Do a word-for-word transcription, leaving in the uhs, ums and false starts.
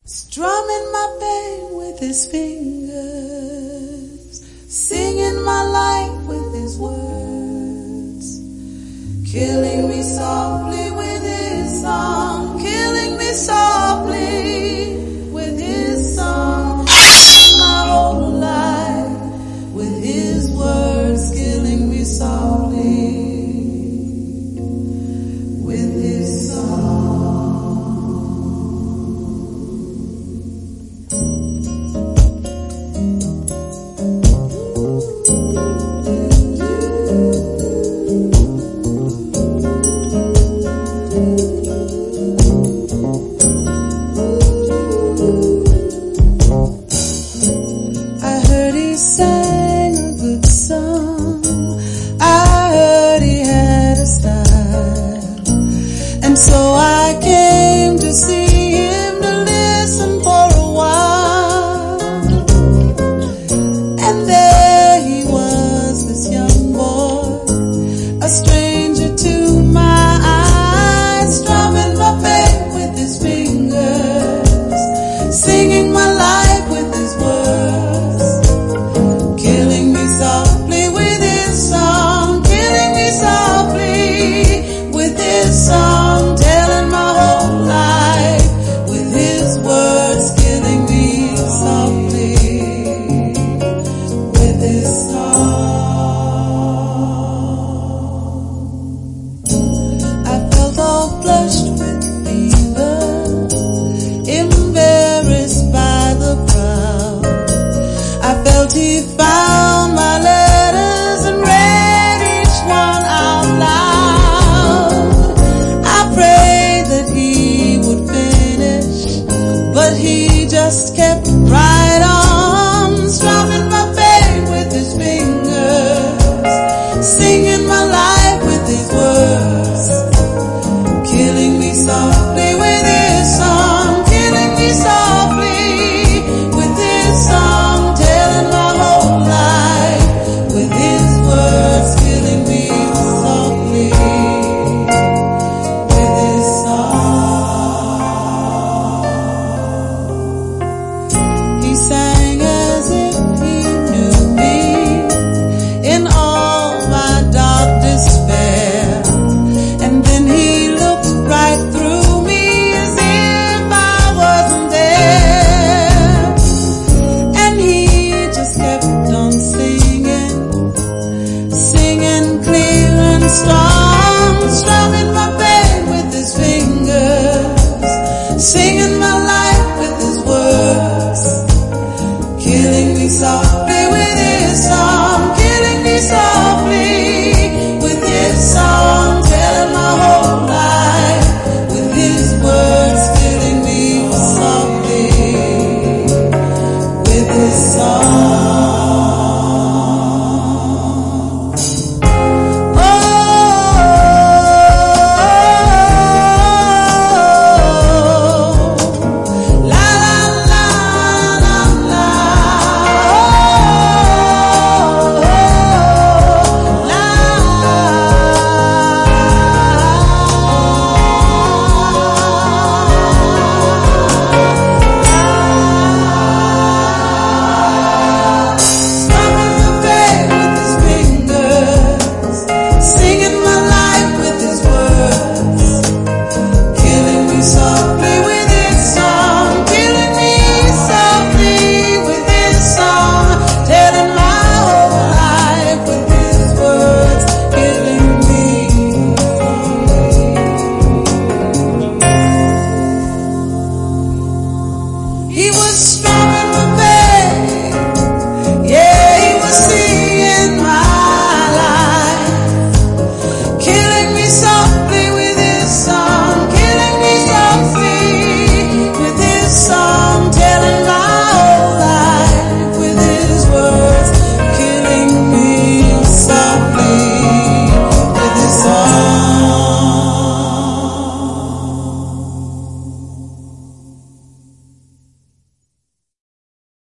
Strumming my pain with his fingers, singing my life with his words, killing me softly with his song, killing me softly with his song, my whole life with his words, killing me softly with his song. I heard he sang a good song, I heard he had a style, and so I came to see him to listen for a while. And there he was, this young boy, a stranger to my eyes, strumming my pain with his fingers, singing my life with his words, killing me softly with his song, killing me softly with his song, telling my whole life with his words, killing me softly with his song. I felt all flushed with fever, embarrassed by the crowd. I felt he found my letters and read each one out loud. I prayed that he would finish, but he just kept right on.